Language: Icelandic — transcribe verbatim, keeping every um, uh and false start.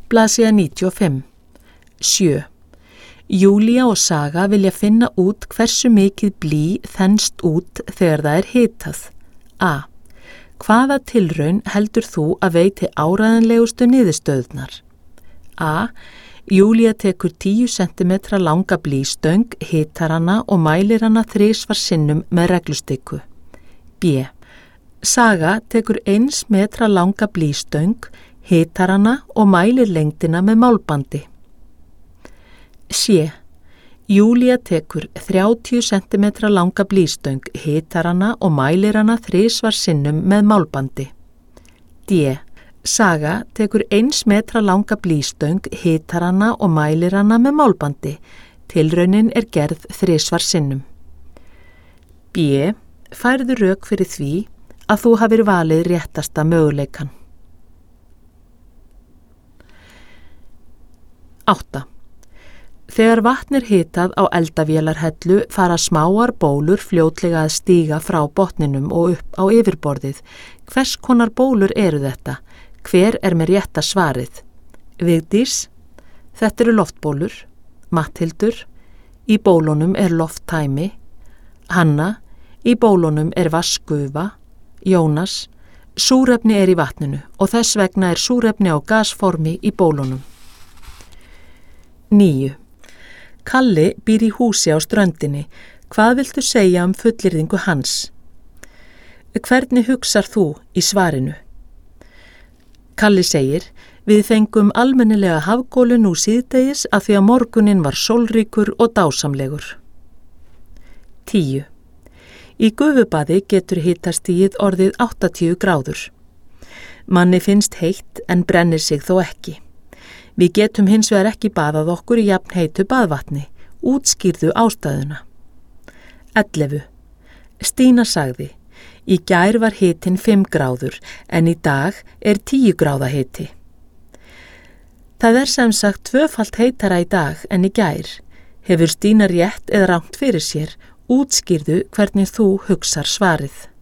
Blaðsíða níutíu og fimm. sjö. Júlía og Saga vilja finna út hversu mikið blý þenst út þegar það er hitað. A. Hvaða tilraun heldur þú að veiti áræðanlegustu niðurstöðnar? A. Júlía tekur tíu sentimetra langa blýstöng, hitar hana og mælir hana þrisvar sinnum með reglustiku. B. Saga tekur eins metra langa blýstöng, hitar hana og mælir lengdina með málbandi. C. Júlía tekur þrjátíu sentimetra langa blýstöng, hitar hana og mælir hana þrisvar sinnum með málbandi. D. Saga tekur eins metra langa blýstöng, hitar hana og mælir hana með málbandi. Tilraunin er gerð þrisvar sinnum. B. Færðu rök fyrir því að þú hafir valið réttasta möguleikan. átta. Þegar vatn er hitað á eldavélarhellu fara smáar bólur fljótlega að stíga frá botninum og upp á yfirborðið. Hvers konar bólur eru þetta? Hver er með rétta svarið? Vigdís, þetta eru loftbólur. Matthildur, í bólunum er lofttæmi. Hanna, í bólunum er vatnsgufa. Jónas, súrefni er í vatninu og þess vegna er súrefni á gasformi í bólunum. níu. Kalli býr í húsi á ströndinni. Hvað viltu segja um fullyrðingu hans? Hvernig hugsar þú í svarinu? Kalli segir, við fengum almennilega hafgólu nú síðdegis að því að morgunin var sólríkur og dásamlegur. tíu. Í gufubaði getur hitastigið orðið áttatíu gráður. Manni finnst heitt en brennir sig þó ekki. Við getum hins vegar ekki baðað okkur í jafn heitu baðvatni. Útskýrðu ástæðuna. ellefu. Stína sagði, í gær var hitinn fimm gráður en í dag er tíu gráða hiti. Það er sem sagt tvöfalt heitara í dag en í gær. Hefur Stína rétt eða rangt fyrir sér? Útskýrðu hvernig þú hugsar svarið.